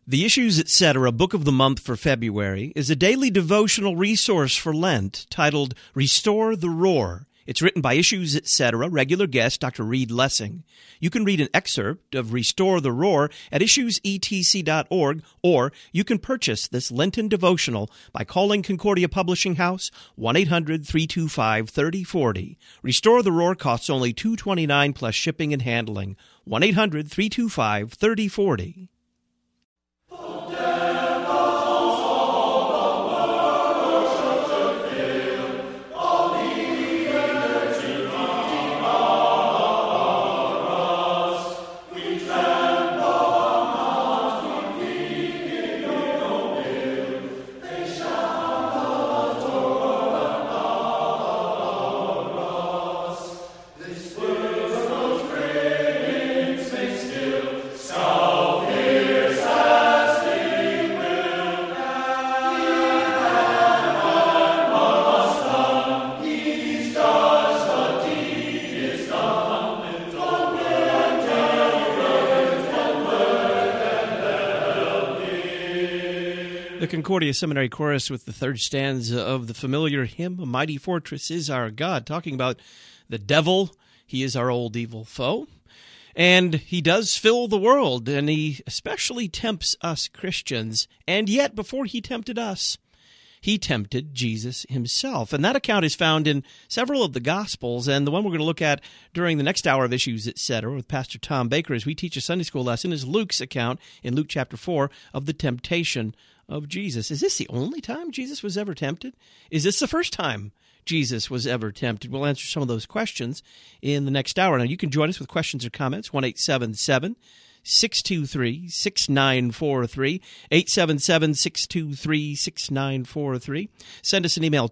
The Issues Etc. Book of the Month for February is a daily devotional resource for Lent titled Restore the Roar. It's written by Issues Etc. regular guest Dr. Reed Lessing. You can read an excerpt of Restore the Roar at issuesetc.org, or you can purchase this Lenten devotional by calling Concordia Publishing House 1-800-325-3040. Restore the Roar costs only $2.29 plus shipping and handling. 1-800-325-3040. The Concordia Seminary Chorus with the third stanza of the familiar hymn, "A Mighty Fortress is Our God," talking about the devil. He is our old evil foe, and he does fill the world, and he especially tempts us Christians. And yet, before he tempted us, he tempted Jesus himself. And that account is found in several of the Gospels, and the one we're going to look at during the next hour of Issues, Etc., with Pastor Tom Baker as we teach a Sunday school lesson, is Luke's account in Luke chapter 4 of the temptation of Jesus. Is this the only time Jesus was ever tempted? Is this the first time Jesus was ever tempted? We'll answer some of those questions in the next hour. Now, you can join us with questions or comments, 1-877-623-6943, 877-623-6943. Send us an email,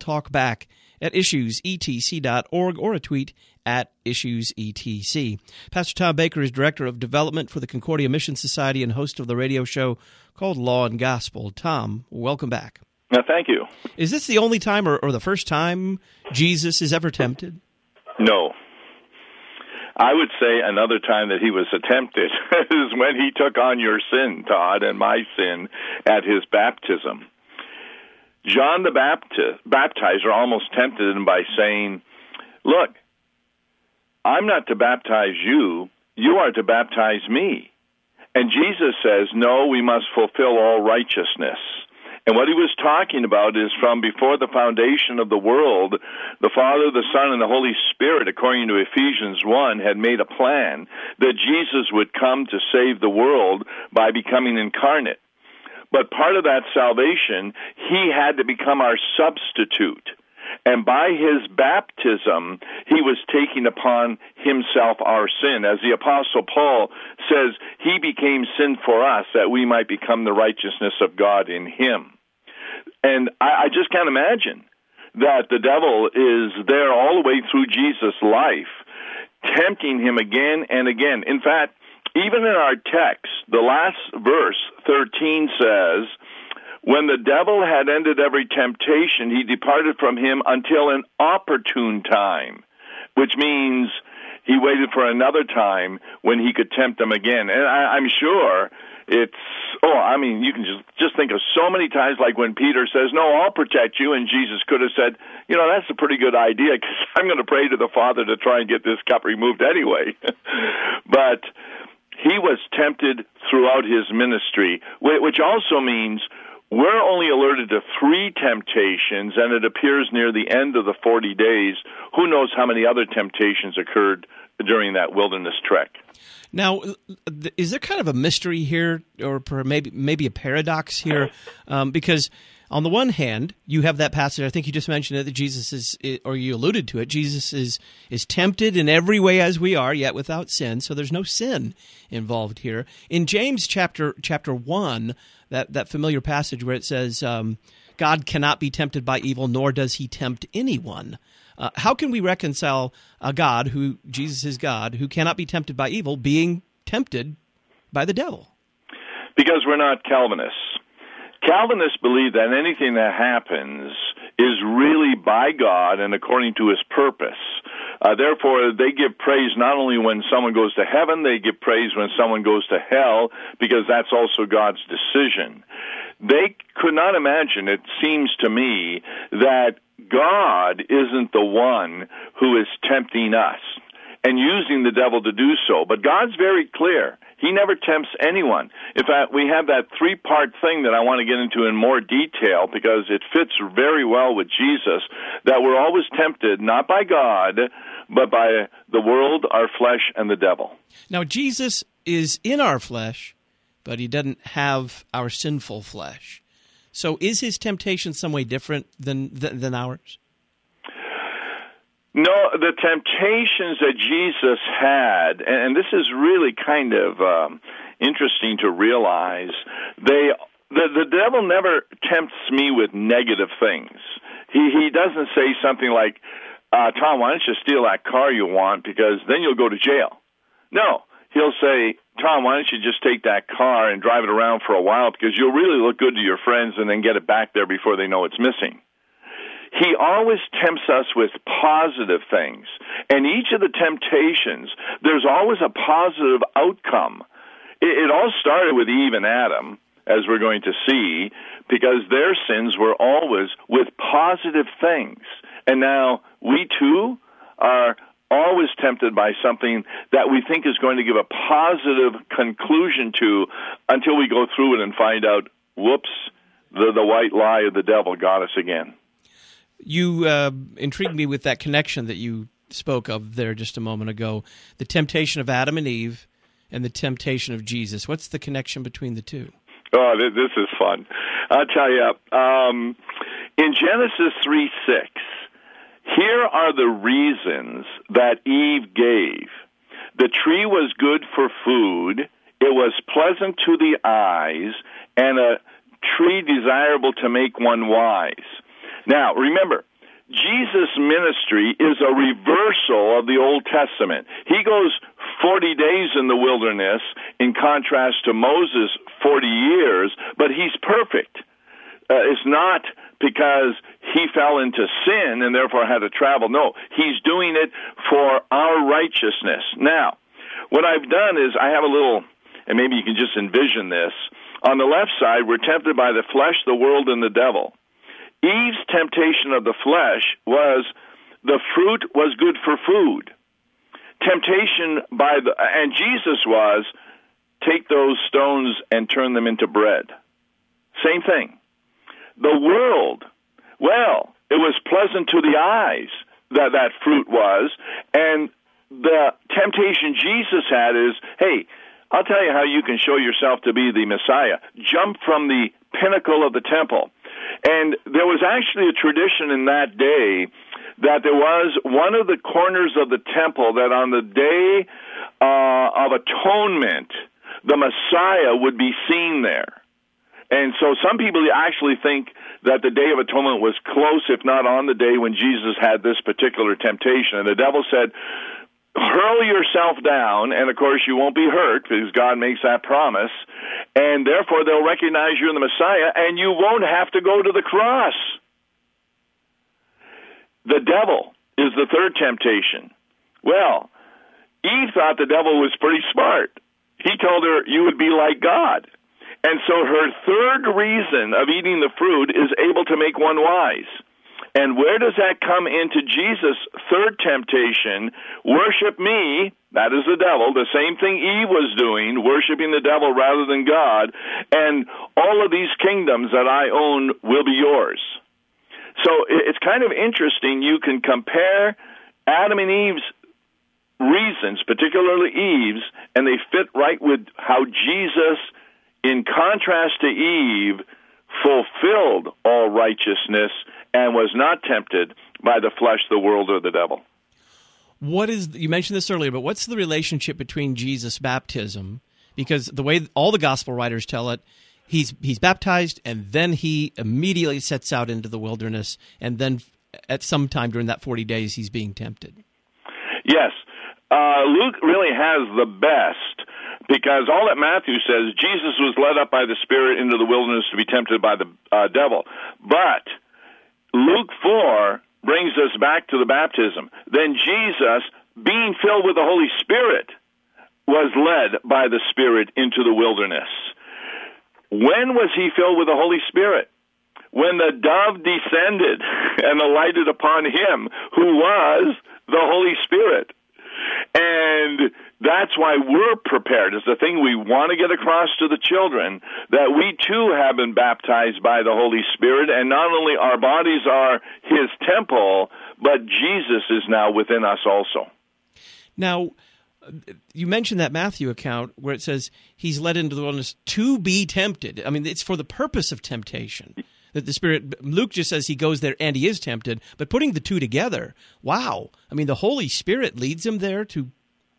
talkback@issuesetc.org, or a tweet at issuesetc. Pastor Tom Baker is Director of Development for the Concordia Mission Society and host of the radio show called Law and Gospel. Tom, welcome back. Thank you. Is this the only time or the first time Jesus is ever tempted? No. I would say another time that he was tempted is when he took on your sin, Todd, and my sin at his baptism. John the baptizer almost tempted him by saying, "Look, I'm not to baptize you, you are to baptize me." And Jesus says, "No, we must fulfill all righteousness." And what he was talking about is from before the foundation of the world, the Father, the Son, and the Holy Spirit, according to Ephesians 1, had made a plan that Jesus would come to save the world by becoming incarnate. But part of that salvation, he had to become our substitute. And by his baptism, he was taking upon himself our sin. As the Apostle Paul says, he became sin for us that we might become the righteousness of God in him. And I just can't imagine that the devil is there all the way through Jesus' life, tempting him again and again. In fact, even in our text, the last verse, 13, says, "When the devil had ended every temptation, he departed from him until an opportune time," which means he waited for another time when he could tempt him again. And I'm sure you can just think of so many times, like when Peter says, "No, I'll protect you," and Jesus could have said, "That's a pretty good idea, because I'm going to pray to the Father to try and get this cup removed anyway." But he was tempted throughout his ministry, which also means we're only alerted to 3 temptations, and it appears near the end of the 40 days. Who knows how many other temptations occurred during that wilderness trek? Now, is there kind of a mystery here, or maybe a paradox here? Because on the one hand, you have that passage, I think you just mentioned it, that Jesus is, or you alluded to it, Jesus is tempted in every way as we are, yet without sin, so there's no sin involved here. In James chapter 1, that familiar passage where it says, God cannot be tempted by evil, nor does he tempt anyone. How can we reconcile a God, Jesus is God, who cannot be tempted by evil, being tempted by the devil? Because we're not Calvinists. Calvinists believe that anything that happens is really by God and according to his purpose. Therefore, they give praise not only when someone goes to heaven, they give praise when someone goes to hell, because that's also God's decision. They could not imagine, it seems to me, that God isn't the one who is tempting us and using the devil to do so. But God's very clear. He never tempts anyone. In fact, we have that three-part thing that I want to get into in more detail because it fits very well with Jesus, that we're always tempted not by God, but by the world, our flesh, and the devil. Now, Jesus is in our flesh, but he doesn't have our sinful flesh. So is his temptation some way different than ours? No, the temptations that Jesus had, and this is really kind of interesting to realize, the devil never tempts me with negative things. He doesn't say something like, Tom, why don't you steal that car you want, because then you'll go to jail. No, he'll say, Tom, why don't you just take that car and drive it around for a while, because you'll really look good to your friends and then get it back there before they know it's missing. He always tempts us with positive things. And each of the temptations, there's always a positive outcome. It all started with Eve and Adam, as we're going to see, because their sins were always with positive things. And now we too are always tempted by something that we think is going to give a positive conclusion to until we go through it and find out, whoops, the white lie of the devil got us again. You intrigued me with that connection that you spoke of there just a moment ago, the temptation of Adam and Eve and the temptation of Jesus. What's the connection between the two? Oh, this is fun. I'll tell you, in Genesis 3:6, here are the reasons that Eve gave. The tree was good for food, it was pleasant to the eyes, and a tree desirable to make one wise. Now, remember, Jesus' ministry is a reversal of the Old Testament. He goes 40 days in the wilderness in contrast to Moses' 40 years, but he's perfect. It's not because he fell into sin and therefore had to travel. No, he's doing it for our righteousness. Now, what I've done is I have a little, and maybe you can just envision this. On the left side, we're tempted by the flesh, the world, and the devil. Eve's temptation of the flesh was the fruit was good for food. Temptation and Jesus was, take those stones and turn them into bread. Same thing. The world, well, it was pleasant to the eyes that fruit was, and the temptation Jesus had is, hey, I'll tell you how you can show yourself to be the Messiah. Jump from the pinnacle of the temple. And there was actually a tradition in that day that there was one of the corners of the temple that on the day of atonement, the Messiah would be seen there. And so some people actually think that the Day of Atonement was close, if not on the day when Jesus had this particular temptation. And the devil said, hurl yourself down, and of course you won't be hurt because God makes that promise, and therefore they'll recognize you're the Messiah, and you won't have to go to the cross. The devil is the third temptation. Well, Eve thought the devil was pretty smart. He told her you would be like God. And so her third reason of eating the fruit is able to make one wise. And where does that come into Jesus' third temptation? Worship me, that is the devil, the same thing Eve was doing, worshiping the devil rather than God, and all of these kingdoms that I own will be yours. So it's kind of interesting. You can compare Adam and Eve's reasons, particularly Eve's, and they fit right with how Jesus, in contrast to Eve, fulfilled all righteousness and was not tempted by the flesh, the world, or the devil. You mentioned this earlier, but what's the relationship between Jesus' baptism? Because the way all the gospel writers tell it, he's baptized, and then he immediately sets out into the wilderness, and then at some time during that 40 days, he's being tempted. Yes. Luke really has the best, because all that Matthew says, Jesus was led up by the Spirit into the wilderness to be tempted by the devil. But Luke 4 brings us back to the baptism. Then Jesus, being filled with the Holy Spirit, was led by the Spirit into the wilderness. When was he filled with the Holy Spirit? When the dove descended and alighted upon him, who was the Holy Spirit. And that's why we're prepared. It's the thing we want to get across to the children, that we too have been baptized by the Holy Spirit, and not only our bodies are his temple, but Jesus is now within us also. Now, you mentioned that Matthew account where it says he's led into the wilderness to be tempted. I mean, it's for the purpose of temptation. That the Spirit, Luke just says he goes there and he is tempted, but putting the two together, wow. I mean, the Holy Spirit leads him there to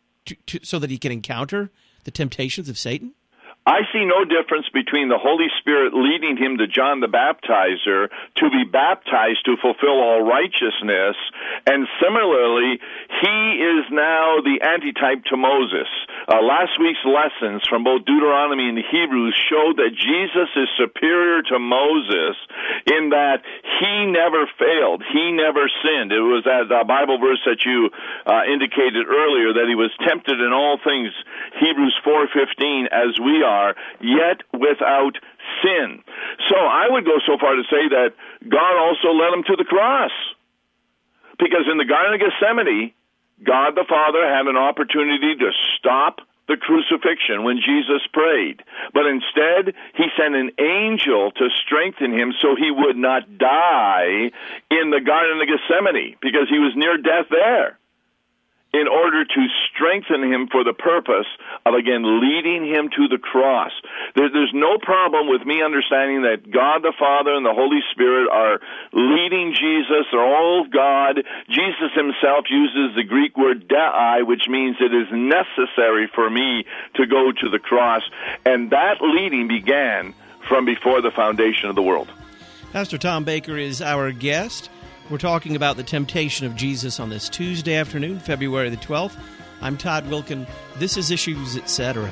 so that he can encounter the temptations of Satan? I see no difference between the Holy Spirit leading him to John the Baptizer to be baptized to fulfill all righteousness, and similarly, he is now the antitype to Moses. Last week's lessons from both Deuteronomy and Hebrews showed that Jesus is superior to Moses in that he never failed, he never sinned. It was that Bible verse that you indicated earlier, that he was tempted in all things, Hebrews 4:15, as we are, yet without sin. So I would go so far to say that God also led him to the cross. Because in the Garden of Gethsemane, God the Father had an opportunity to stop the crucifixion when Jesus prayed. But instead, he sent an angel to strengthen him so he would not die in the Garden of Gethsemane, because he was near death there, in order to strengthen him for the purpose of, again, leading him to the cross. There's no problem with me understanding that God the Father and the Holy Spirit are leading Jesus. They're all of God. Jesus himself uses the Greek word dei, which means it is necessary for me to go to the cross. And that leading began from before the foundation of the world. Pastor Tom Baker is our guest. We're talking about the temptation of Jesus on this Tuesday afternoon, February the 12th. I'm Todd Wilkin. This is Issues, Etc.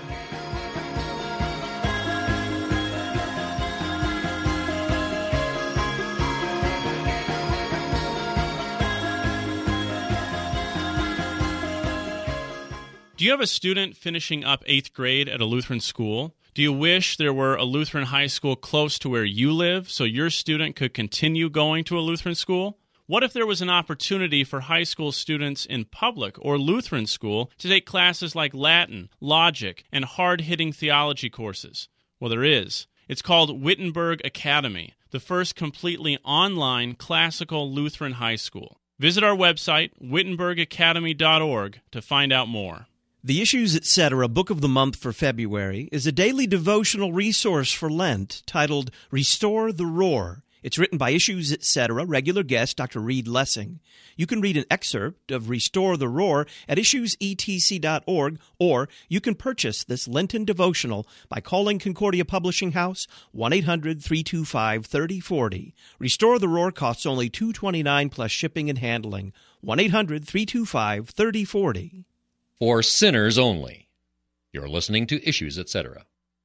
Do you have a student finishing up 8th grade at a Lutheran school? Do you wish there were a Lutheran high school close to where you live so your student could continue going to a Lutheran school? What if there was an opportunity for high school students in public or Lutheran school to take classes like Latin, logic, and hard-hitting theology courses? Well, there is. It's called Wittenberg Academy, the first completely online classical Lutheran high school. Visit our website, wittenbergacademy.org, to find out more. The Issues, Etc. Book of the Month for February is a daily devotional resource for Lent titled Restore the Roar. It's written by Issues, Etc. regular guest Dr. Reed Lessing. You can read an excerpt of Restore the Roar at issuesetc.org, or you can purchase this Lenten devotional by calling Concordia Publishing House, 1-800-325-3040. Restore the Roar costs only $2.29 plus shipping and handling. 1-800-325-3040. For sinners only. You're listening to Issues, Etc.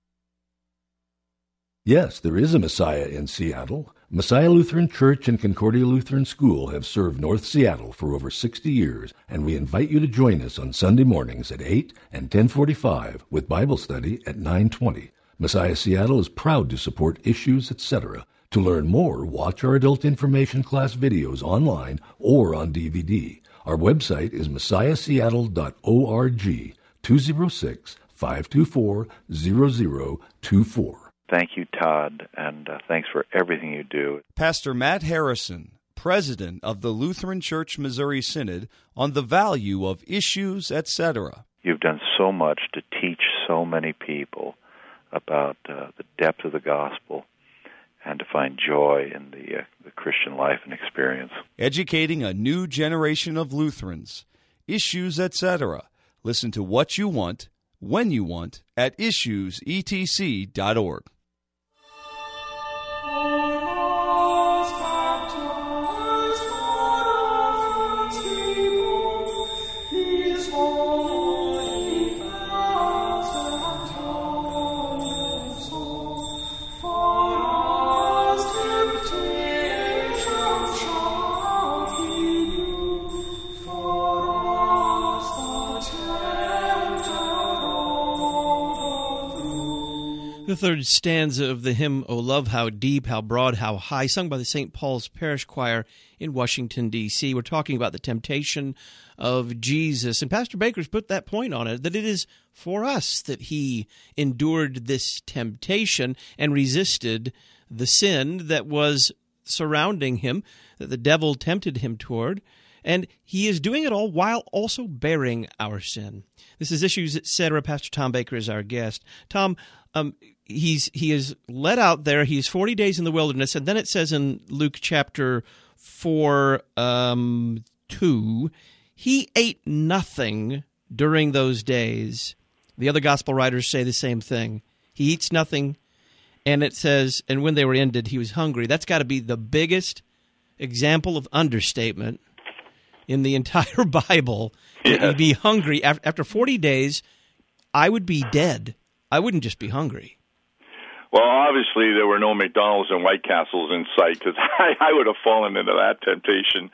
Yes, there is a Messiah in Seattle. Messiah Lutheran Church and Concordia Lutheran School have served North Seattle for over 60 years, and we invite you to join us on Sunday mornings at 8 and 10:45 with Bible study at 9:20. Messiah Seattle is proud to support Issues, Etc. To learn more, watch our adult information class videos online or on DVD. Our website is messiahseattle.org, 206-524-0024. Thank you, Todd, and thanks for everything you do. Pastor Matt Harrison, President of the Lutheran Church Missouri Synod, on the value of Issues, etc. You've done so much to teach so many people about the depth of the gospel and to find joy in the Christian life and experience. Educating a new generation of Lutherans. Issues, etc. Listen to what you want, when you want, at issuesetc.org. The third stanza of the hymn, "O Love, How Deep, How Broad, How High," sung by the St. Paul's Parish Choir in Washington, D.C. We're talking about the temptation of Jesus. And Pastor Baker's put that point on it, that it is for us that he endured this temptation and resisted the sin that was surrounding him, that the devil tempted him toward. And he is doing it all while also bearing our sin. This is Issues, Etc. Pastor Tom Baker is our guest. Tom, he is led out there. He's 40 days in the wilderness, and then it says in Luke chapter 4, 2, he ate nothing during those days. The other gospel writers say the same thing. He eats nothing, and it says, and when they were ended, he was hungry. That's got to be the biggest example of understatement in the entire Bible. That you'd be hungry. After 40 days, I would be dead. I wouldn't just be hungry. Well, obviously, there were no McDonald's and White Castles in sight, because I would have fallen into that temptation.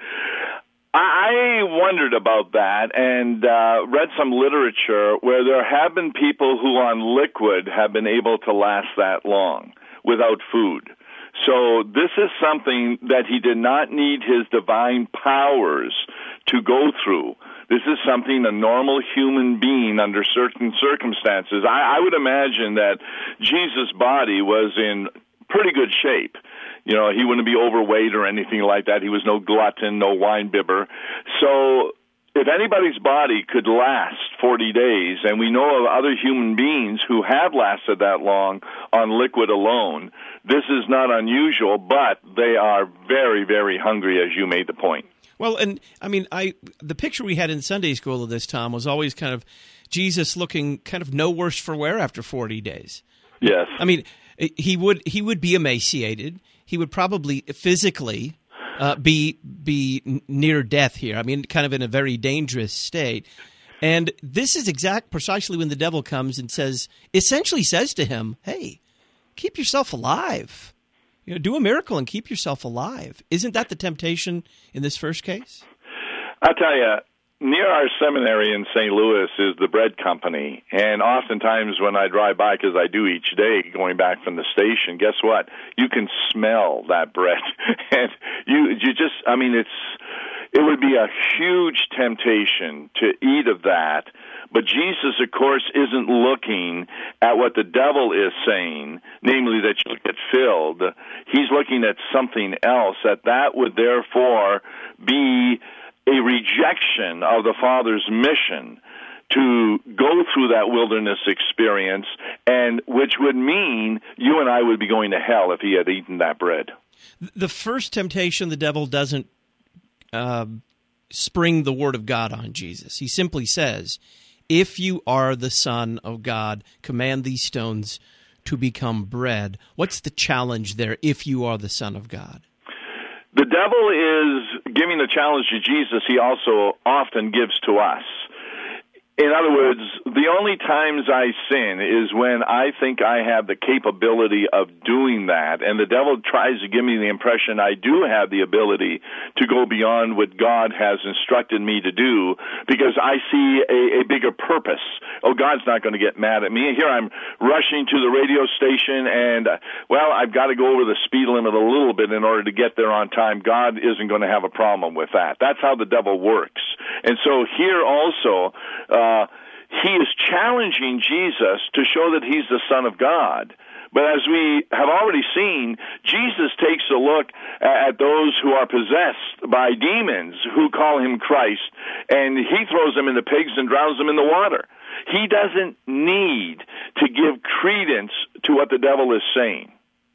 I wondered about that and read some literature where there have been people who on liquid have been able to last that long without food. So this is something that he did not need his divine powers to go through. This is something a normal human being under certain circumstances. I would imagine that Jesus' body was in pretty good shape. You know, he wouldn't be overweight or anything like that. He was no glutton, no wine bibber. So if anybody's body could last 40 days, and we know of other human beings who have lasted that long on liquid alone, this is not unusual, but they are very, very hungry, as you made the point. Well, and I mean, the picture we had in Sunday school of this, Tom, was always kind of Jesus looking kind of no worse for wear after 40 days. Yes. I mean, he would be emaciated. He would probably physically be near death here. I mean, kind of in a very dangerous state. And this is precisely when the devil comes and essentially says to him, "Hey, keep yourself alive. You know, do a miracle and keep yourself alive." Isn't that the temptation in this first case? I'll tell you, near our seminary in St. Louis is the bread company, and oftentimes when I drive by, because I do each day going back from the station, guess what? You can smell that bread, and you just, I mean, it would be a huge temptation to eat of that. But Jesus, of course, isn't looking at what the devil is saying, namely that you'll get filled. He's looking at something else, that would therefore be a rejection of the Father's mission to go through that wilderness experience, and which would mean you and I would be going to hell if he had eaten that bread. The first temptation, the devil doesn't spring the word of God on Jesus. He simply says, "If you are the Son of God, command these stones to become bread." What's the challenge there, if you are the Son of God? The devil is giving the challenge to Jesus he also often gives to us. In other words, the only times I sin is when I think I have the capability of doing that, and the devil tries to give me the impression I do have the ability to go beyond what God has instructed me to do, because I see a bigger purpose. Oh, God's not going to get mad at me. Here I'm rushing to the radio station, and, well, I've got to go over the speed limit a little bit in order to get there on time. God isn't going to have a problem with that. That's how the devil works. And so here also, he is challenging Jesus to show that he's the Son of God. But as we have already seen, Jesus takes a look at those who are possessed by demons who call him Christ, and he throws them in the pigs and drowns them in the water. He doesn't need to give credence to what the devil is saying.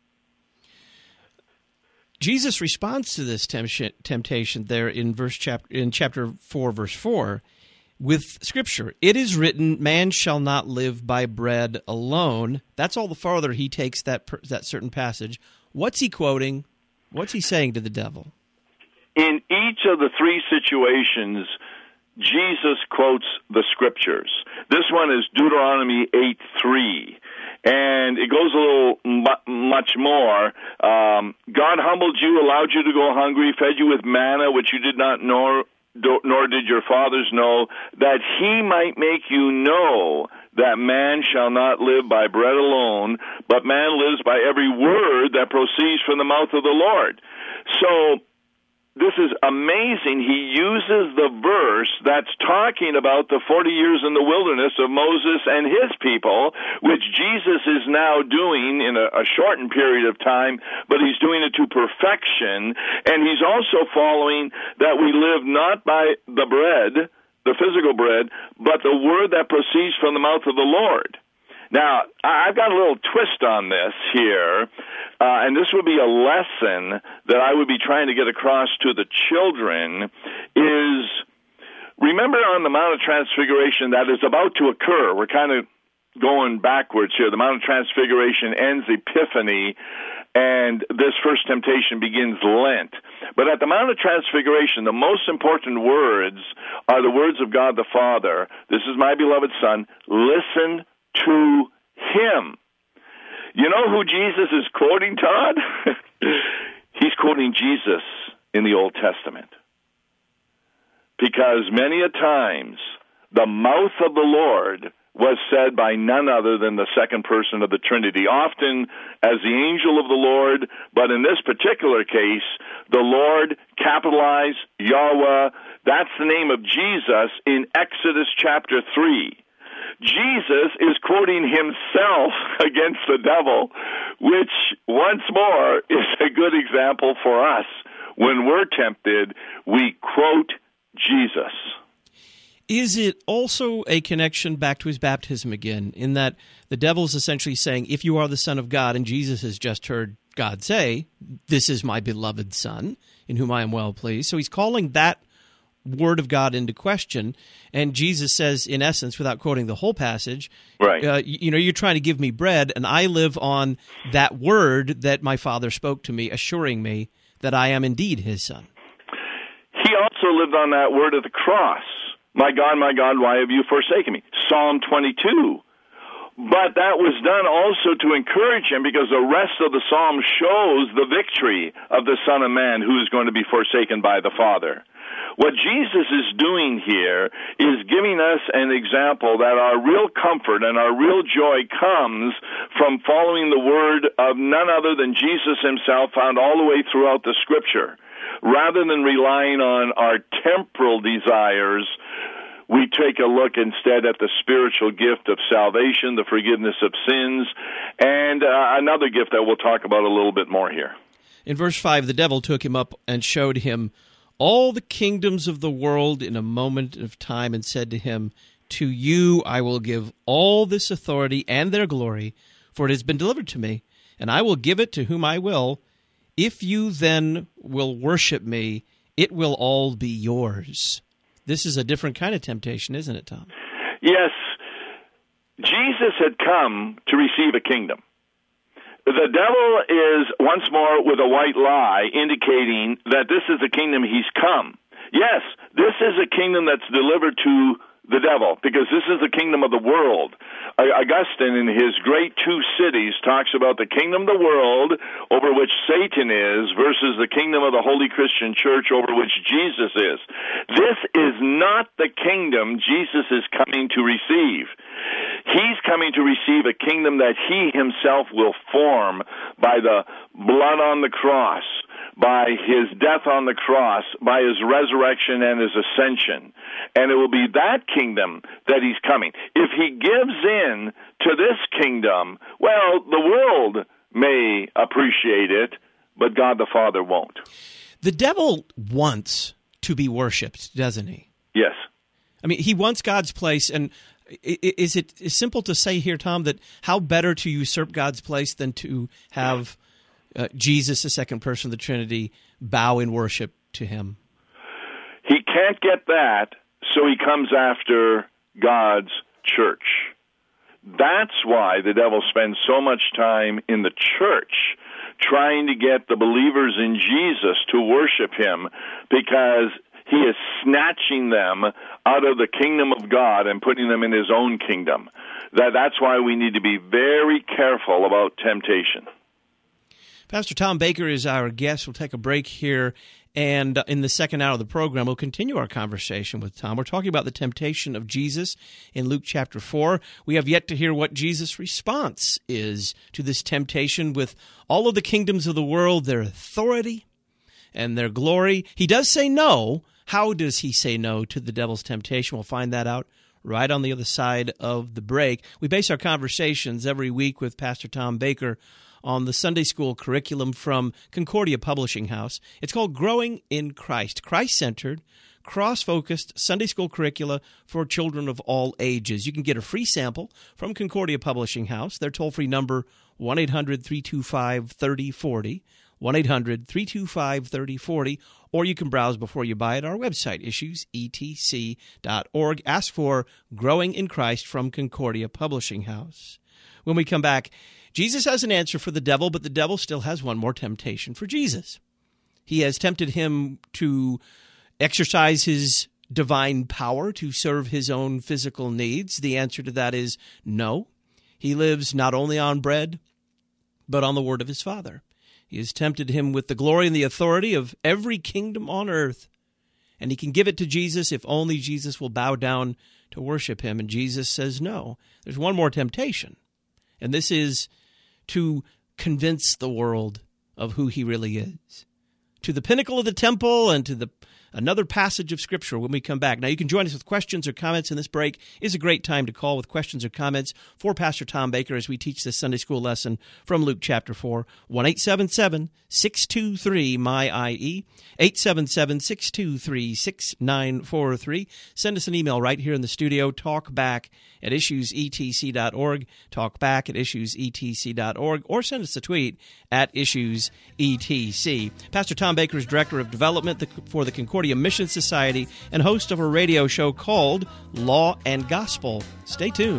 Jesus responds to this temptation there in chapter 4, verse 4, with Scripture. "It is written, man shall not live by bread alone." That's all the farther he takes that certain passage. What's he quoting? What's he saying to the devil? In each of the three situations, Jesus quotes the Scriptures. This one is Deuteronomy 8:3. And it goes a little much more. God humbled you, allowed you to go hungry, fed you with manna, which you did not know, nor did your fathers know, that he might make you know that man shall not live by bread alone, but man lives by every word that proceeds from the mouth of the Lord. So this is amazing. He uses the verse that's talking about the 40 years in the wilderness of Moses and his people, which Jesus is now doing in a shortened period of time, but he's doing it to perfection. And he's also following that we live not by the bread, the physical bread, but the word that proceeds from the mouth of the Lord. Now, I've got a little twist on this here, and this would be a lesson that I would be trying to get across to the children, is remember on the Mount of Transfiguration that is about to occur. We're kind of going backwards here. The Mount of Transfiguration ends Epiphany, and this first temptation begins Lent. But at the Mount of Transfiguration, the most important words are the words of God the Father. This is my beloved Son. Listen to him. You know who Jesus is quoting, Todd? He's quoting Jesus in the Old Testament. Because many a times the mouth of the Lord was said by none other than the second person of the Trinity, often as the angel of the Lord, but in this particular case, the Lord, capitalized, Yahweh, that's the name of Jesus in Exodus chapter 3. Jesus is quoting himself against the devil, which, once more, is a good example for us. When we're tempted, we quote Jesus. Is it also a connection back to his baptism again, in that the devil's essentially saying, if you are the Son of God, and Jesus has just heard God say, this is my beloved Son, in whom I am well pleased. So he's calling that word of God into question, and Jesus says, in essence, without quoting the whole passage, right. You're trying to give me bread, and I live on that word that my Father spoke to me, assuring me that I am indeed his Son. He also lived on that word at the cross. My God, why have you forsaken me? Psalm 22. But that was done also to encourage him, because the rest of the psalm shows the victory of the Son of Man who is going to be forsaken by the Father. What Jesus is doing here is giving us an example that our real comfort and our real joy comes from following the word of none other than Jesus himself, found all the way throughout the Scripture. Rather than relying on our temporal desires, we take a look instead at the spiritual gift of salvation, the forgiveness of sins, and another gift that we'll talk about a little bit more here. In verse 5, the devil took him up and showed him all the kingdoms of the world in a moment of time, and said to him, to you I will give all this authority and their glory, for it has been delivered to me, and I will give it to whom I will. If you then will worship me, it will all be yours. This is a different kind of temptation, isn't it, Tom? Yes. Jesus had come to receive a kingdom. The devil is, once more, with a white lie, indicating that this is the kingdom he's come. Yes, this is a kingdom that's delivered to the devil, because this is the kingdom of the world. Augustine, in his great Two Cities, talks about the kingdom of the world over which Satan is versus the kingdom of the Holy Christian Church over which Jesus is. This is not the kingdom Jesus is coming to receive. He's coming to receive a kingdom that he himself will form by the blood on the cross, by his death on the cross, by his resurrection and his ascension. And it will be that kingdom that he's coming. If he gives in to this kingdom, well, the world may appreciate it, but God the Father won't. The devil wants to be worshipped, doesn't he? Yes. I mean, he wants God's place, and is it simple to say here, Tom, that how better to usurp God's place than to have Jesus, the second person of the Trinity, bow in worship to him? He can't get that, so he comes after God's church. That's why the devil spends so much time in the church trying to get the believers in Jesus to worship him, because he is snatching them out of the kingdom of God and putting them in his own kingdom. That's why we need to be very careful about temptation. Pastor Tom Baker is our guest. We'll take a break here, and in the second hour of the program, we'll continue our conversation with Tom. We're talking about the temptation of Jesus in Luke chapter 4. We have yet to hear what Jesus' response is to this temptation with all of the kingdoms of the world, their authority and their glory. He does say no. How does he say no to the devil's temptation? We'll find that out right on the other side of the break. We base our conversations every week with Pastor Tom Baker on the Sunday school curriculum from Concordia Publishing House. It's called Growing in Christ, Christ-centered, cross-focused Sunday school curricula for children of all ages. You can get a free sample from Concordia Publishing House. Their toll-free number, 1-800-325-3040, 1-800-325-3040, or you can browse before you buy at our website, issuesetc.org. Ask for Growing in Christ from Concordia Publishing House. When we come back, Jesus has an answer for the devil, but the devil still has one more temptation for Jesus. He has tempted him to exercise his divine power to serve his own physical needs. The answer to that is no. He lives not only on bread, but on the word of his Father. He has tempted him with the glory and the authority of every kingdom on earth. And he can give it to Jesus if only Jesus will bow down to worship him. And Jesus says no. There's one more temptation. And this is to convince the world of who he really is. To the pinnacle of the temple and to another passage of Scripture when we come back. Now, you can join us with questions or comments in this break. It's a great time to call with questions or comments for Pastor Tom Baker as we teach this Sunday school lesson from Luke chapter 4. 1-877-623-MY-IE, 877-623-6943. Send us an email right here in the studio, talkback@issuesetc.org, talkback@issuesetc.org, or send us a tweet @issuesetc. Pastor Tom Baker is Director of Development for the Concordia Mission Society and host of a radio show called Law and Gospel. Stay tuned.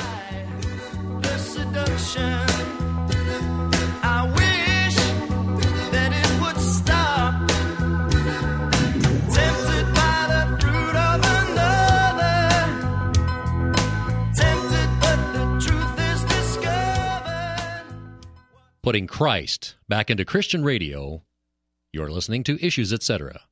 Putting Christ back into Christian radio. You're listening to Issues, Etc.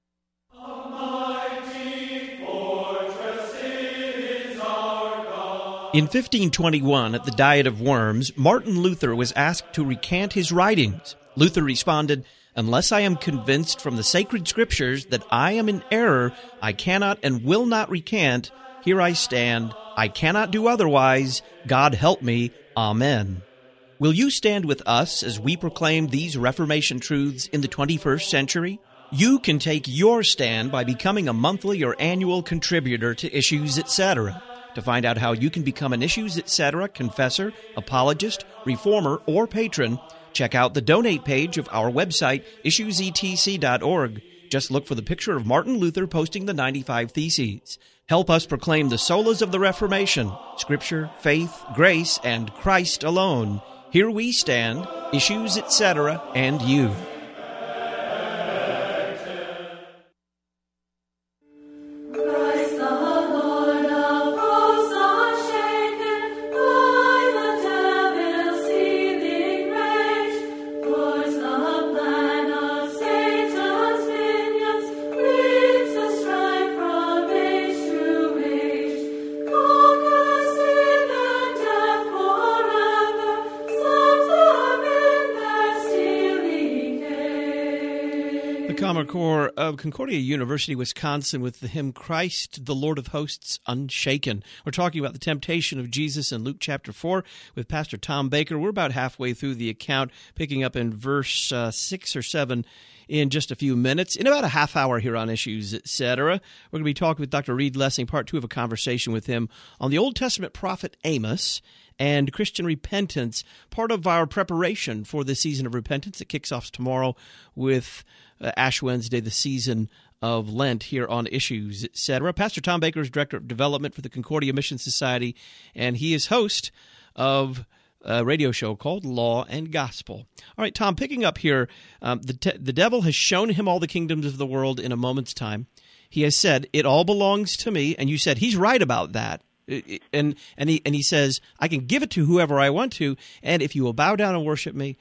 In 1521, at the Diet of Worms, Martin Luther was asked to recant his writings. Luther responded, "Unless I am convinced from the sacred scriptures that I am in error, I cannot and will not recant. Here I stand. I cannot do otherwise. God help me. Amen." Will you stand with us as we proclaim these Reformation truths in the 21st century? You can take your stand by becoming a monthly or annual contributor to Issues, Etc. To find out how you can become an Issues, Etc. confessor, apologist, reformer, or patron, check out the donate page of our website, issuesetc.org. Just look for the picture of Martin Luther posting the 95 Theses. Help us proclaim the solas of the Reformation, Scripture, faith, grace, and Christ alone. Here we stand, Issues, Etc., and you. Common Core of Concordia University, Wisconsin, with the hymn Christ, the Lord of Hosts, Unshaken. We're talking about the temptation of Jesus in Luke chapter 4 with Pastor Tom Baker. We're about halfway through the account, picking up in verse 6 or 7 in just a few minutes. In about a half hour here on Issues, Etc., we're going to be talking with Dr. Reed Lessing, part 2 of a conversation with him on the Old Testament prophet Amos and Christian repentance, part of our preparation for the season of repentance that kicks off tomorrow with Ash Wednesday, the season of Lent, here on Issues, Etc. Pastor Tom Baker is Director of Development for the Concordia Mission Society, and he is host of a radio show called Law and Gospel. All right, Tom, picking up here, the devil has shown him all the kingdoms of the world in a moment's time. He has said, "It all belongs to me," and you said he's right about that. And he says, "I can give it to whoever I want to, and if you will bow down and worship me,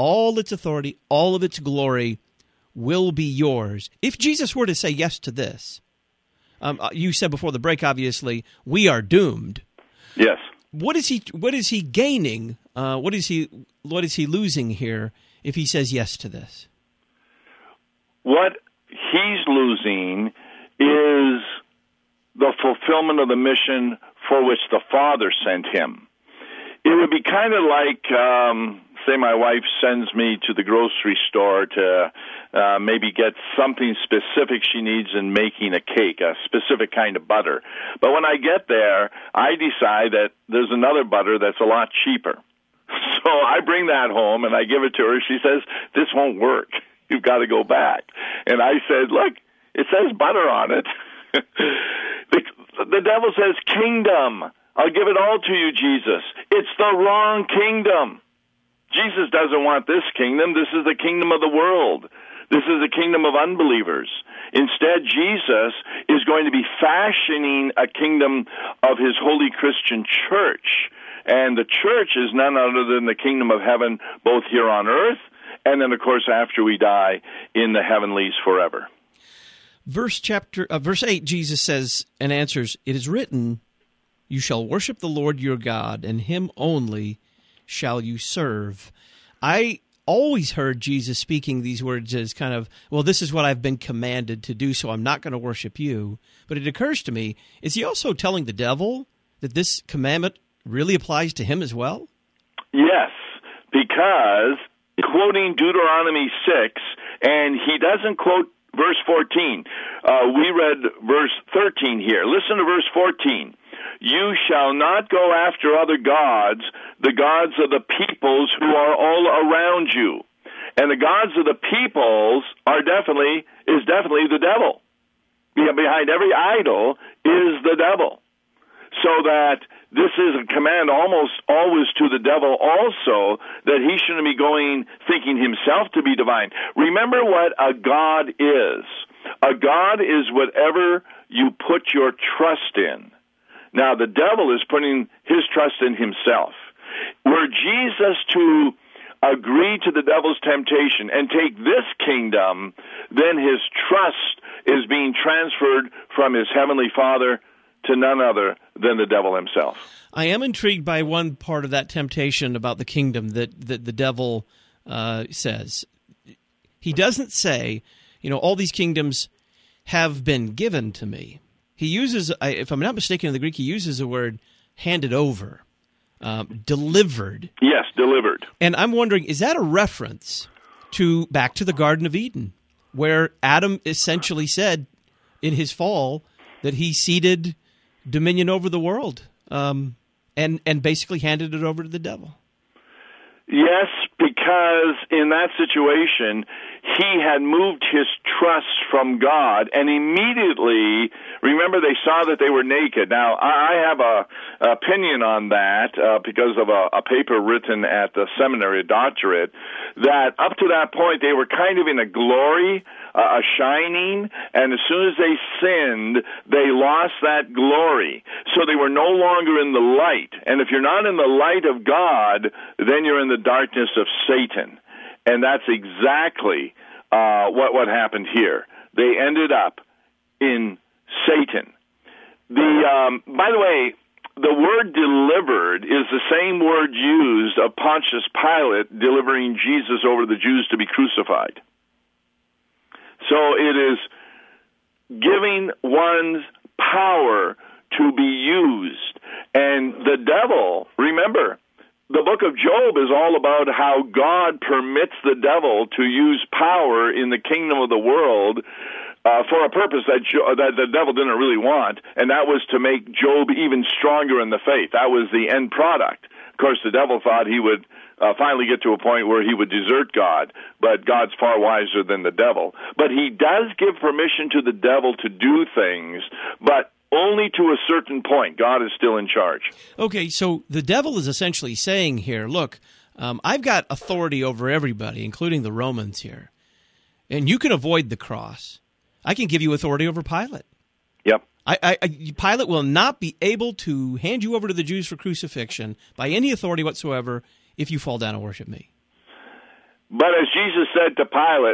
all its authority, all of its glory will be yours. If Jesus were to say yes to this, you said before the break, obviously, we are doomed. Yes. What is he gaining? What is he losing here if he says yes to this? What he's losing is the fulfillment of the mission for which the Father sent him. It would be kind of like, say my wife sends me to the grocery store to maybe get something specific she needs in making a cake, a specific kind of butter. But when I get there, I decide that there's another butter that's a lot cheaper. So I bring that home and I give it to her. She says, this won't work. You've got to go back. And I said, look, it says butter on it. The devil says kingdom. I'll give it all to you, Jesus. It's the wrong kingdom. Jesus doesn't want this kingdom. This is the kingdom of the world. This is the kingdom of unbelievers. Instead, Jesus is going to be fashioning a kingdom of his holy Christian church. And the church is none other than the kingdom of heaven, both here on earth and then, of course, after we die, in the heavenlies forever. Verse 8, Jesus says and answers, "It is written, you shall worship the Lord your God, and him only shall you serve." I always heard Jesus speaking these words as kind of, well, this is what I've been commanded to do, so I'm not going to worship you. But it occurs to me, is he also telling the devil that this commandment really applies to him as well? Yes, because quoting Deuteronomy 6, and he doesn't quote verse 14. We read verse 13 here. Listen to verse 14. You shall not go after other gods, the gods of the peoples who are all around you. And the gods of the peoples is definitely the devil. Behind every idol is the devil. So that this is a command almost always to the devil also, that he shouldn't be going thinking himself to be divine. Remember what a god is. A god is whatever you put your trust in. Now, the devil is putting his trust in himself. Were Jesus to agree to the devil's temptation and take this kingdom, then his trust is being transferred from his heavenly Father to none other than the devil himself. I am intrigued by one part of that temptation about the kingdom that the devil says. He doesn't say, all these kingdoms have been given to me. He uses, if I'm not mistaken in the Greek, he uses the word handed over, delivered. Yes, delivered. And I'm wondering, is that a reference back to the Garden of Eden, where Adam essentially said in his fall that he ceded dominion over the world and basically handed it over to the devil? Yes, because in that situation, he had moved his trust from God, and immediately, remember, they saw that they were naked. Now, I have an opinion on that because of a paper written at the seminary, a doctorate, that up to that point, they were kind of in a glory, a shining, and as soon as they sinned, they lost that glory. So they were no longer in the light. And if you're not in the light of God, then you're in the darkness of Satan. And that's exactly what happened here. They ended up in Satan. By the way, the word delivered is the same word used of Pontius Pilate delivering Jesus over to the Jews to be crucified. So it is giving one's power to be used. And the devil, remember, the book of Job is all about how God permits the devil to use power in the kingdom of the world for a purpose that the devil didn't really want, and that was to make Job even stronger in the faith. That was the end product. Of course, the devil thought he would finally get to a point where he would desert God, but God's far wiser than the devil. But he does give permission to the devil to do things, but only to a certain point. God is still in charge. Okay, so the devil is essentially saying here, look, I've got authority over everybody, including the Romans here, and you can avoid the cross. I can give you authority over Pilate. Yep. Pilate will not be able to hand you over to the Jews for crucifixion by any authority whatsoever if you fall down and worship me. But as Jesus said to Pilate,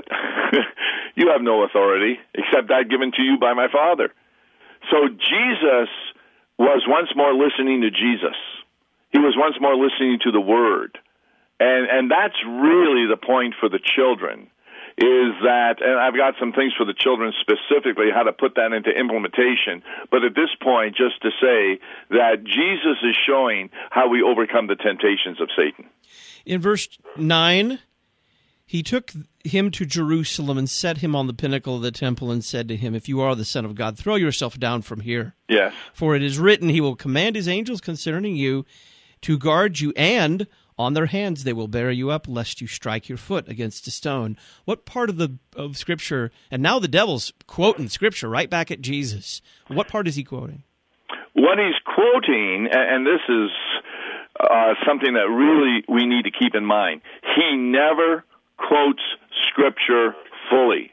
you have no authority except that given to you by my Father. So Jesus was once more listening to Jesus. He was once more listening to the Word. And that's really the point for the children, is that, and I've got some things for the children specifically, how to put that into implementation, but at this point, just to say that Jesus is showing how we overcome the temptations of Satan. In verse 9, he took him to Jerusalem and set him on the pinnacle of the temple and said to him, if you are the Son of God, throw yourself down from here. Yes. For it is written, he will command his angels concerning you to guard you, and on their hands they will bear you up, lest you strike your foot against a stone. What part of Scripture, and now the devil's quoting Scripture right back at Jesus. What part is he quoting? What he's quoting, and this is something that really we need to keep in mind, he never quotes Scripture fully.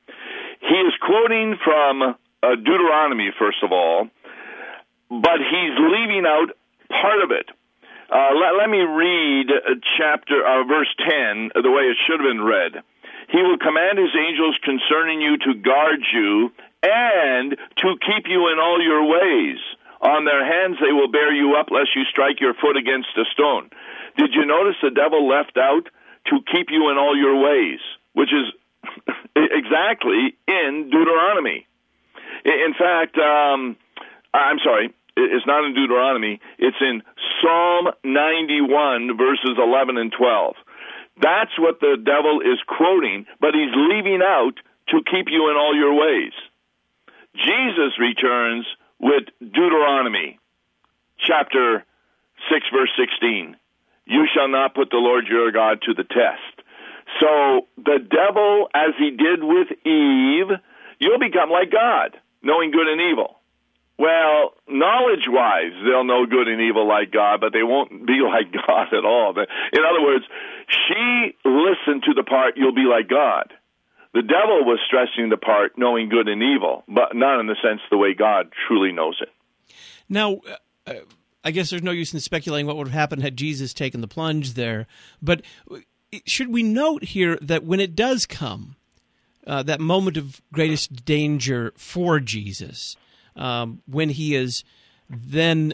He is quoting from Deuteronomy, first of all, but he's leaving out part of it. Let me read verse 10 the way it should have been read. He will command his angels concerning you to guard you and to keep you in all your ways. On their hands they will bear you up, lest you strike your foot against a stone. Did you notice the devil left out to keep you in all your ways, which is exactly in Deuteronomy? In fact, I'm sorry, it's not in Deuteronomy. It's in Psalm 91, verses 11 and 12. That's what the devil is quoting, but he's leaving out to keep you in all your ways. Jesus returns with Deuteronomy, chapter 6, verse 16. You shall not put the Lord your God to the test. So the devil, as he did with Eve, you'll become like God, knowing good and evil. Well, knowledge-wise, they'll know good and evil like God, but they won't be like God at all. In other words, she listened to the part, you'll be like God. The devil was stressing the part, knowing good and evil, but not in the sense the way God truly knows it. Now, I guess there's no use in speculating what would have happened had Jesus taken the plunge there, but should we note here that when it does come, that moment of greatest danger for Jesus, when he is then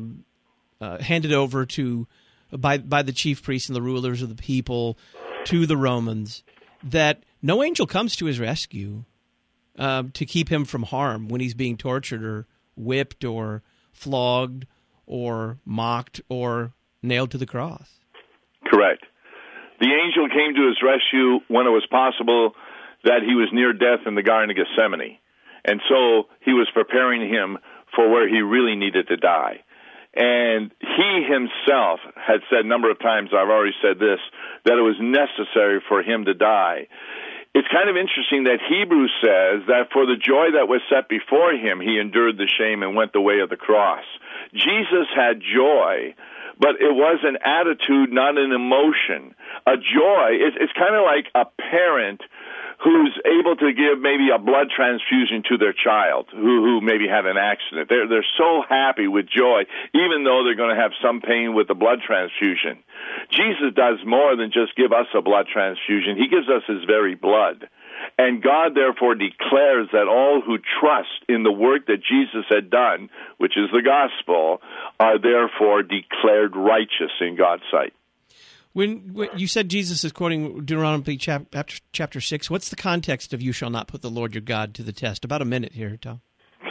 handed over to by the chief priests and the rulers of the people to the Romans, that no angel comes to his rescue to keep him from harm when he's being tortured or whipped or flogged or mocked or nailed to the cross. Correct. The angel came to his rescue when it was possible that he was near death in the Garden of Gethsemane. And so he was preparing him for where he really needed to die. And he himself had said a number of times, I've already said this, that it was necessary for him to die. It's kind of interesting that Hebrews says that for the joy that was set before him, he endured the shame and went the way of the cross. Jesus had joy, but it was an attitude, not an emotion. A joy, it's kind of like a parent who's able to give maybe a blood transfusion to their child who maybe had an accident. They're so happy with joy, even though they're going to have some pain with the blood transfusion. Jesus does more than just give us a blood transfusion. He gives us his very blood. And God therefore declares that all who trust in the work that Jesus had done, which is the gospel, are therefore declared righteous in God's sight. When you said Jesus is quoting Deuteronomy chapter 6, what's the context of "You shall not put the Lord your God to the test"? About a minute here, Tom.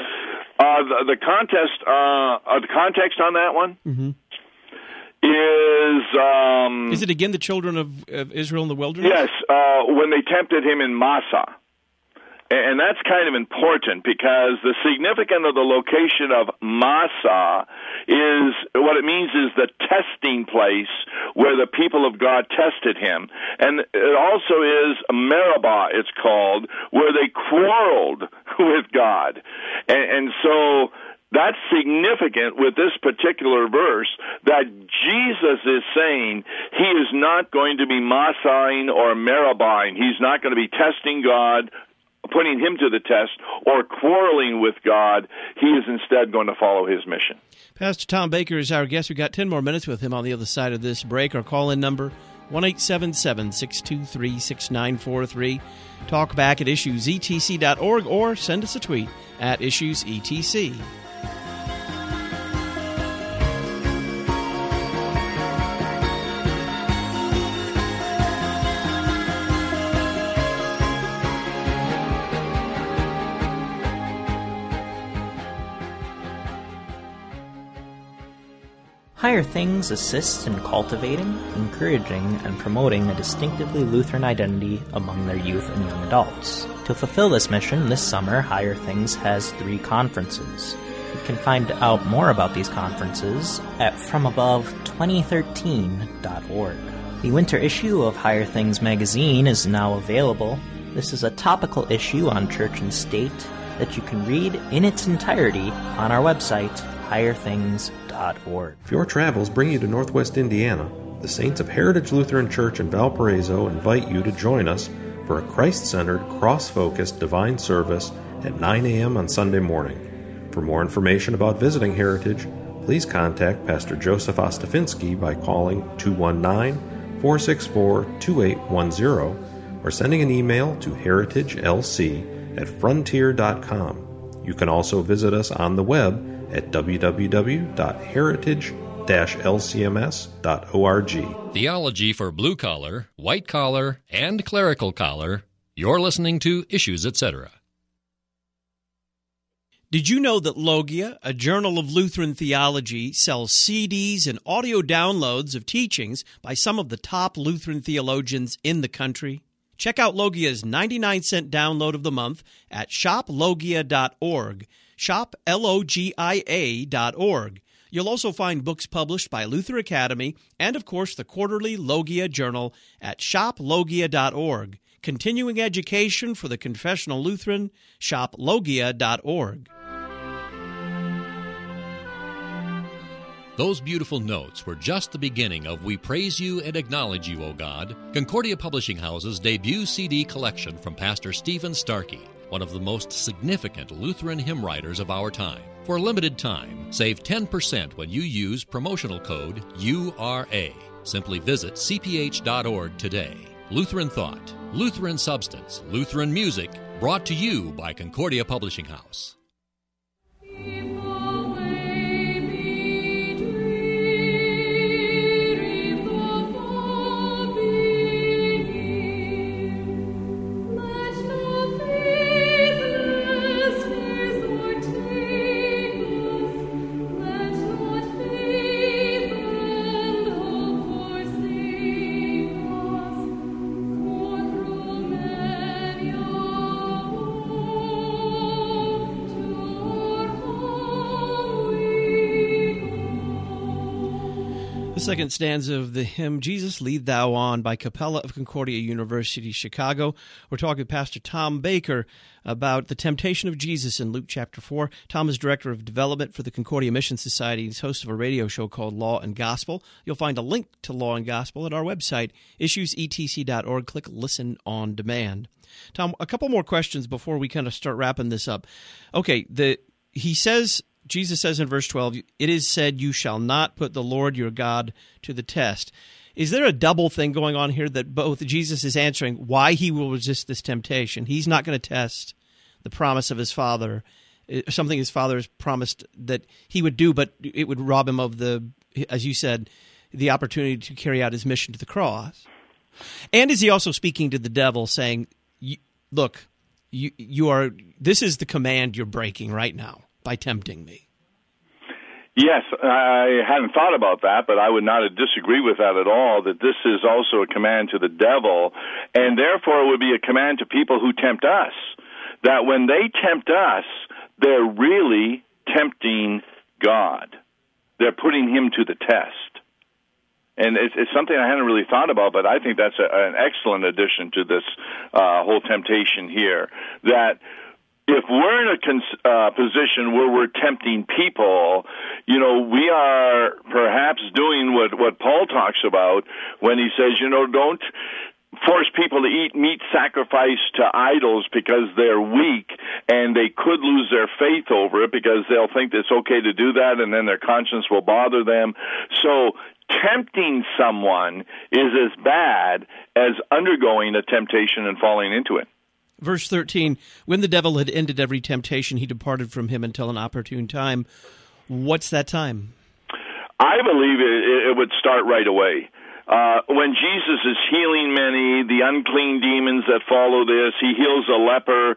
The context on that one is it again the children of Israel in the wilderness? Yes, when they tempted him in Massah. And that's kind of important because the significance of the location of Massah is, what it means is the testing place where the people of God tested him. And it also is Meribah, it's called, where they quarreled with God. And so that's significant with this particular verse, that Jesus is saying he is not going to be Massahing or Meribahing. He's not going to be testing God, putting him to the test, or quarreling with God. He is instead going to follow his mission. Pastor Tom Baker is our guest. We've got 10 more minutes with him on the other side of this break. Our call-in number, 1-877-623-6943. Talk back at issuesetc.org or send us a tweet at issuesetc. Higher Things assists in cultivating, encouraging, and promoting a distinctively Lutheran identity among their youth and young adults. To fulfill this mission, this summer, Higher Things has 3 conferences. You can find out more about these conferences at FromAbove2013.org. The winter issue of Higher Things magazine is now available. This is a topical issue on church and state that you can read in its entirety on our website, higherthings.org. If your travels bring you to Northwest Indiana, the Saints of Heritage Lutheran Church in Valparaiso invite you to join us for a Christ-centered, cross-focused divine service at 9 a.m. on Sunday morning. For more information about visiting Heritage, please contact Pastor Joseph Ostafinsky by calling 219-464-2810 or sending an email to heritagelc@frontier.com. You can also visit us on the web at www.heritage-lcms.org. Theology for blue collar, white collar, and clerical collar. You're listening to Issues, Etc. Did you know that Logia, a journal of Lutheran theology, sells CDs and audio downloads of teachings by some of the top Lutheran theologians in the country? Check out Logia's 99-cent download of the month at shoplogia.org. shoplogia.org. You'll also find books published by Luther Academy and, of course, the quarterly Logia Journal at shoplogia.org. Continuing education for the confessional Lutheran, shoplogia.org. Those beautiful notes were just the beginning of We Praise You and Acknowledge You, O God, Concordia Publishing House's debut CD collection from Pastor Stephen Starkey, one of the most significant Lutheran hymn writers of our time. For a limited time, save 10% when you use promotional code URA. Simply visit cph.org today. Lutheran Thought, Lutheran Substance, Lutheran Music, brought to you by Concordia Publishing House. The second stanza of the hymn, Jesus, Lead Thou On, by Capella of Concordia University, Chicago. We're talking with Pastor Tom Baker about the temptation of Jesus in Luke chapter 4. Tom is Director of Development for the Concordia Mission Society. He's host of a radio show called Law and Gospel. You'll find a link to Law and Gospel at our website, issuesetc.org. Click Listen on Demand. Tom, a couple more questions before we kind of start wrapping this up. Okay, Jesus says in verse 12, it is said, you shall not put the Lord your God to the test. Is there a double thing going on here that both Jesus is answering why he will resist this temptation? He's not going to test the promise of his Father, something his Father has promised that he would do, but it would rob him of as you said, the opportunity to carry out his mission to the cross. And is he also speaking to the devil saying, look, this is the command you're breaking right now by tempting me? Yes, I hadn't thought about that, but I would not disagree with that at all, that this is also a command to the devil, and therefore it would be a command to people who tempt us, that when they tempt us, they're really tempting God. They're putting him to the test. And it's something I hadn't really thought about, but I think that's an excellent addition to this whole temptation here, that if we're in a position where we're tempting people, we are perhaps doing what Paul talks about when he says, don't force people to eat meat sacrificed to idols because they're weak and they could lose their faith over it because they'll think it's okay to do that and then their conscience will bother them. So tempting someone is as bad as undergoing a temptation and falling into it. Verse 13, when the devil had ended every temptation, he departed from him until an opportune time. What's that time? I believe it would start right away. When Jesus is healing many, the unclean demons that follow this, he heals a leper.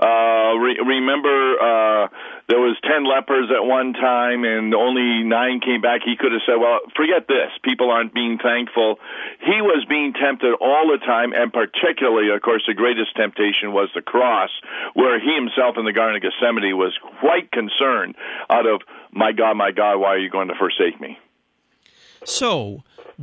Remember, there was 10 lepers at one time, and only 9 came back. He could have said, well, forget this. People aren't being thankful. He was being tempted all the time, and particularly, of course, the greatest temptation was the cross, where he himself in the Garden of Gethsemane was quite concerned out of, my God, why are you going to forsake me? So,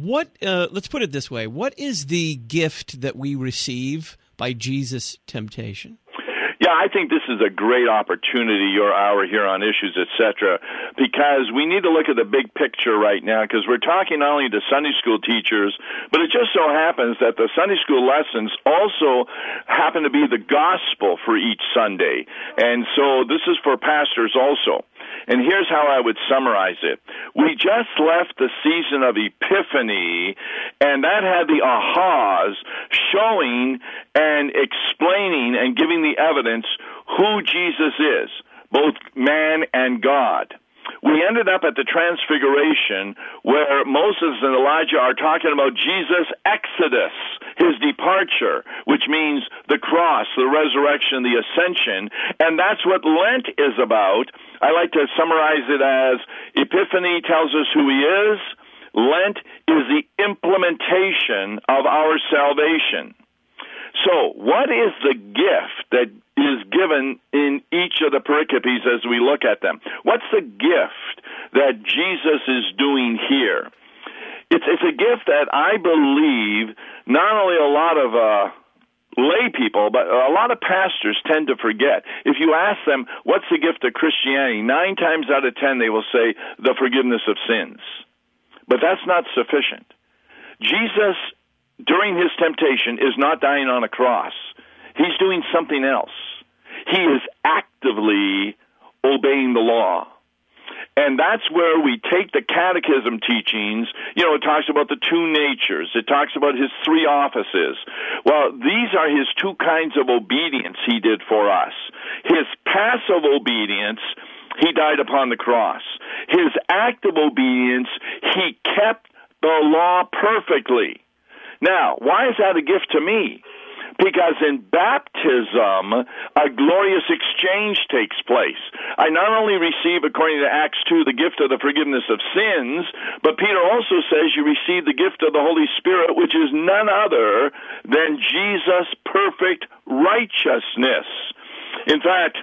let's put it this way. What is the gift that we receive by Jesus' temptation? Yeah, I think this is a great opportunity, your hour here on Issues, etc., because we need to look at the big picture right now, because we're talking not only to Sunday school teachers, but it just so happens that the Sunday school lessons also happen to be the gospel for each Sunday. And so this is for pastors also. And here's how I would summarize it. We just left the season of Epiphany, and that had the ahas showing and explaining and giving the evidence who Jesus is, both man and God. We ended up at the Transfiguration, where Moses and Elijah are talking about Jesus' exodus, his departure, which means the cross, the resurrection, the ascension, and that's what Lent is about. I like to summarize it as Epiphany tells us who he is. Lent is the implementation of our salvation. So, what is the gift that is given in each of the pericopes as we look at them? What's the gift that Jesus is doing here? It's a gift that I believe not only a lot of lay people, but a lot of pastors tend to forget. If you ask them, what's the gift of Christianity? 9 times out of 10 they will say the forgiveness of sins. But that's not sufficient. Jesus, during his temptation, is not dying on a cross. He's doing something else. He is actively obeying the law. And that's where we take the catechism teachings. You know, it talks about the 2 natures. It talks about his 3 offices. Well, these are his 2 kinds of obedience he did for us. His passive obedience, he died upon the cross. His active obedience, he kept the law perfectly. Now, why is that a gift to me? Because in baptism, a glorious exchange takes place. I not only receive, according to Acts 2, the gift of the forgiveness of sins, but Peter also says you receive the gift of the Holy Spirit, which is none other than Jesus' perfect righteousness. In fact,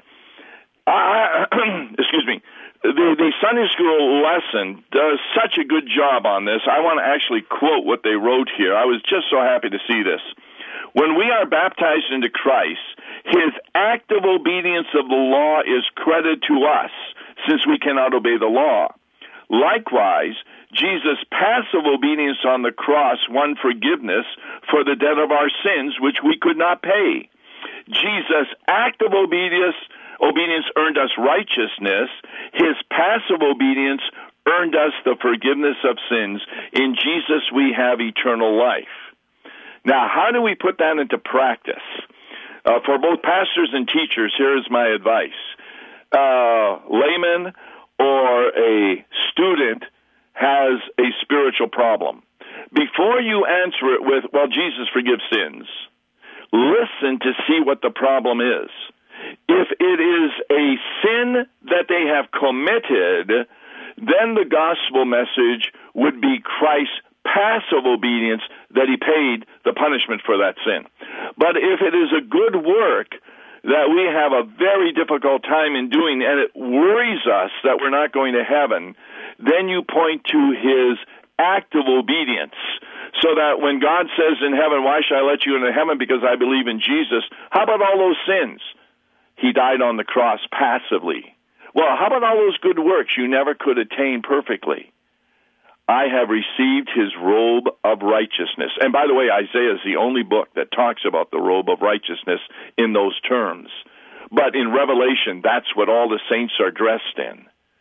excuse me, the Sunday school lesson does such a good job on this. I want to actually quote what they wrote here. I was just so happy to see this. When we are baptized into Christ, his active obedience of the law is credited to us, since we cannot obey the law. Likewise, Jesus' passive obedience on the cross won forgiveness for the debt of our sins, which we could not pay. Jesus' active obedience earned us righteousness. His passive obedience earned us the forgiveness of sins. In Jesus we have eternal life. Now, how do we put that into practice? For both pastors and teachers, here is my advice. Layman or a student has a spiritual problem. Before you answer it with, well, Jesus forgives sins, listen to see what the problem is. If it is a sin that they have committed, then the gospel message would be Christ's passive obedience, that he paid the punishment for that sin. But if it is a good work that we have a very difficult time in doing, and it worries us that we're not going to heaven, then you point to his active obedience, so that when God says in heaven, why should I let you into heaven? Because I believe in Jesus. How about all those sins? He died on the cross passively. Well, how about all those good works you never could attain perfectly? I have received his robe of righteousness. And by the way, Isaiah is the only book that talks about the robe of righteousness in those terms. But in Revelation, that's what all the saints are dressed in.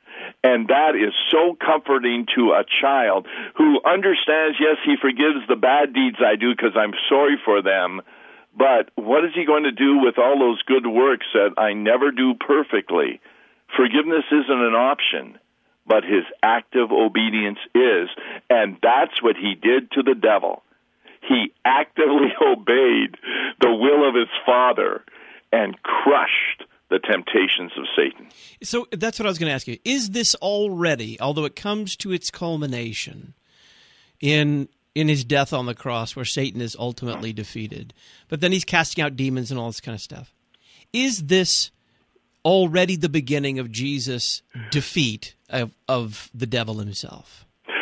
And that is so comforting to a child who understands, yes, he forgives the bad deeds I do because I'm sorry for them, but what is he going to do with all those good works that I never do perfectly? Forgiveness isn't an option, but his active obedience is, and that's what he did to the devil. He actively obeyed the will of his Father and crushed the temptations of Satan. So that's what I was going to ask you. Is this already, although it comes to its culmination in his death on the cross where Satan is ultimately defeated, but then he's casting out demons and all this kind of stuff, is this already the beginning of Jesus' defeat of the devil himself?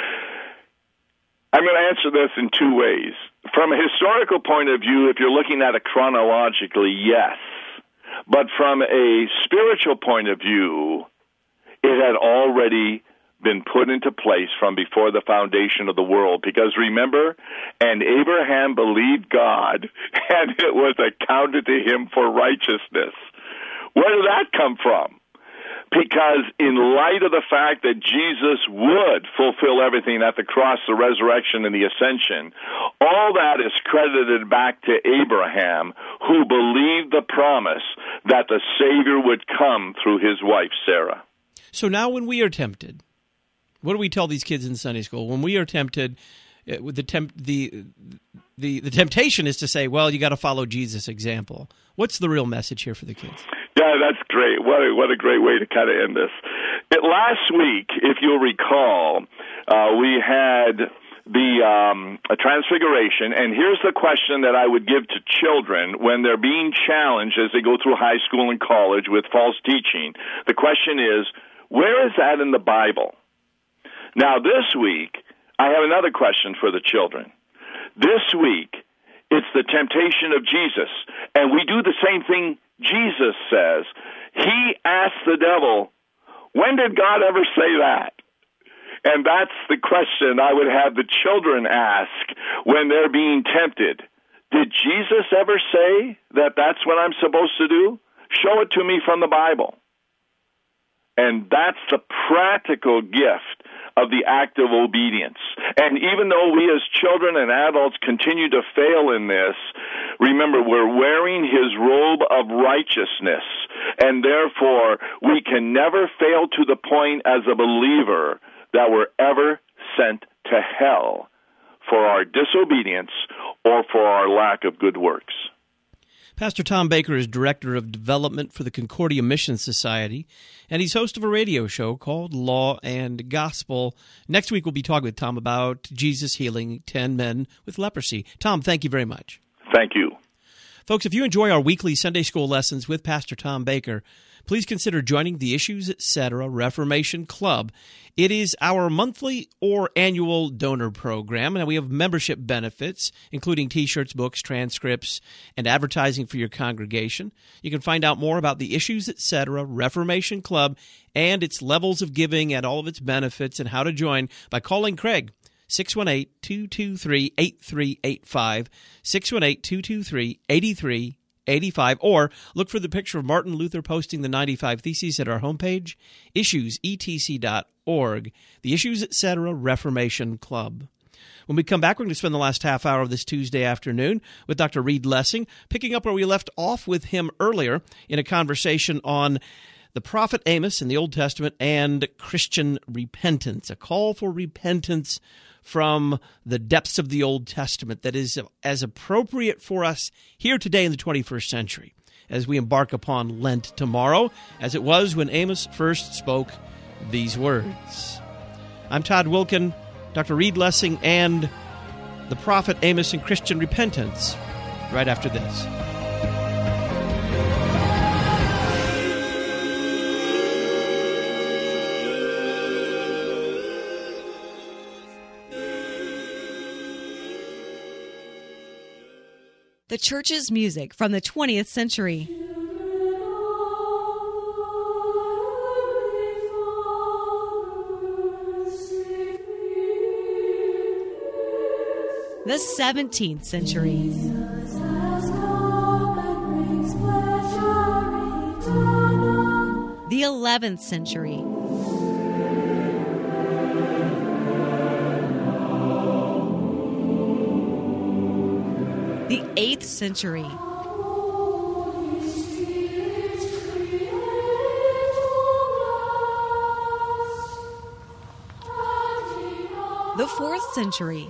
I'm going to answer this in two ways. From a historical point of view, if you're looking at it chronologically, yes. But from a spiritual point of view, it had already been put into place from before the foundation of the world. Because remember, and Abraham believed God, and it was accounted to him for righteousness. Where did that come from? Because in light of the fact that Jesus would fulfill everything at the cross, the resurrection, and the ascension, all that is credited back to Abraham, who believed the promise that the Savior would come through his wife, Sarah. So now when we are tempted, what do we tell these kids in Sunday school? When we are tempted, the temptation is to say, well, you got to follow Jesus' example. What's the real message here for the kids? Yeah, that's great. What a great way to kind of end this. Last week, if you'll recall, we had the Transfiguration, and here's the question that I would give to children when they're being challenged as they go through high school and college with false teaching. The question is, where is that in the Bible? Now, this week, I have another question for the children. This week, it's the temptation of Jesus, and we do the same thing Jesus says. He asked the devil, when did God ever say that? And that's the question I would have the children ask when they're being tempted. Did Jesus ever say that that's what I'm supposed to do? Show it to me from the Bible. And that's the practical gift of the act of obedience. And even though we as children and adults continue to fail in this, remember, we're wearing his robe of righteousness, and therefore we can never fail to the point as a believer that we're ever sent to hell for our disobedience or for our lack of good works. Pastor Tom Baker is Director of Development for the Concordia Mission Society, and he's host of a radio show called Law and Gospel. Next week, we'll be talking with Tom about Jesus healing 10 men with leprosy. Tom, thank you very much. Thank you. Folks, if you enjoy our weekly Sunday school lessons with Pastor Tom Baker, please consider joining the Issues Etc. Reformation Club. It is our monthly or annual donor program, and we have membership benefits, including T-shirts, books, transcripts, and advertising for your congregation. You can find out more about the Issues Etc. Reformation Club and its levels of giving and all of its benefits and how to join by calling Craig, 618-223-8385, 618-223-8385, or look for the picture of Martin Luther posting the 95 Theses at our homepage, issuesetc.org, the Issues Etc. Reformation Club. When we come back, we're going to spend the last half hour of this Tuesday afternoon with Dr. Reed Lessing, picking up where we left off with him earlier in a conversation on the prophet Amos in the Old Testament and Christian repentance, a call for repentance from the depths of the Old Testament that is as appropriate for us here today in the 21st century as we embark upon Lent tomorrow, as it was when Amos first spoke these words. I'm Todd Wilkin, Dr. Reed Lessing, and the prophet Amos and Christian repentance right after this. The church's music from the 20th century. The 17th century. The 11th century. century. The 4th century.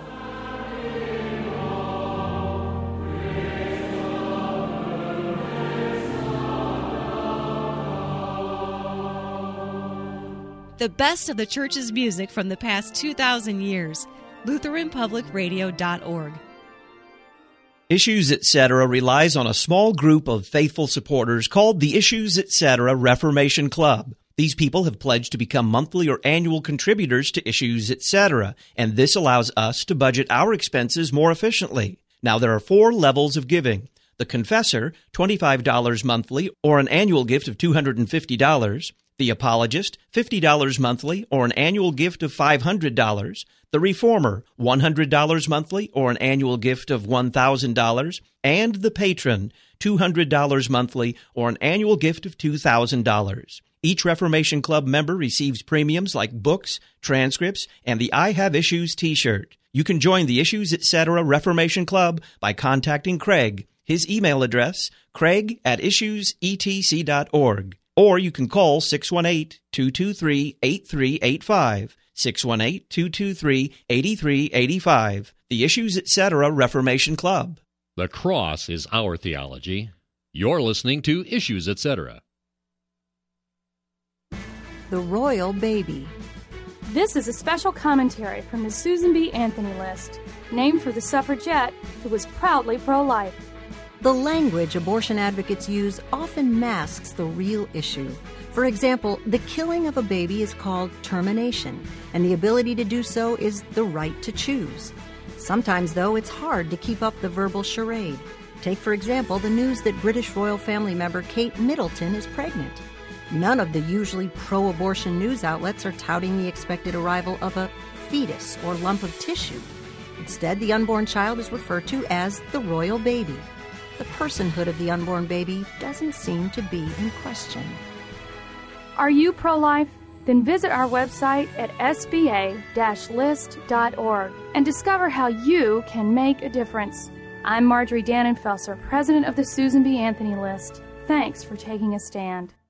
The best of the church's music from the past 2,000 years. LutheranPublicRadio.org. Issues Etc. relies on a small group of faithful supporters called the Issues Etc. Reformation Club. These people have pledged to become monthly or annual contributors to Issues Etc., and this allows us to budget our expenses more efficiently. Now, there are 4 levels of giving. The Confessor, $25 monthly or an annual gift of $250. The Apologist, $50 monthly or an annual gift of $500. The Reformer, $100 monthly or an annual gift of $1,000. And the Patron, $200 monthly or an annual gift of $2,000. Each Reformation Club member receives premiums like books, transcripts, and the I Have Issues t-shirt. You can join the Issues Etc. Reformation Club by contacting Craig. His email address, craig@issuesetc.org. Or you can call 618-223-8385, 618-223-8385, the Issues Etc. Reformation Club. The cross is our theology. You're listening to Issues Etc. The Royal Baby. This is a special commentary from the Susan B. Anthony List, named for the suffragette who was proudly pro-life. The language abortion advocates use often masks the real issue. For example, the killing of a baby is called termination, and the ability to do so is the right to choose. Sometimes, though, it's hard to keep up the verbal charade. Take, for example, the news that British royal family member Kate Middleton is pregnant. None of the usually pro-abortion news outlets are touting the expected arrival of a fetus or lump of tissue. Instead, the unborn child is referred to as the royal baby. The personhood of the unborn baby doesn't seem to be in question. Are you pro-life? Then visit our website at sba-list.org and discover how you can make a difference. I'm Marjorie Dannenfelser, president of the Susan B. Anthony List. Thanks for taking a stand.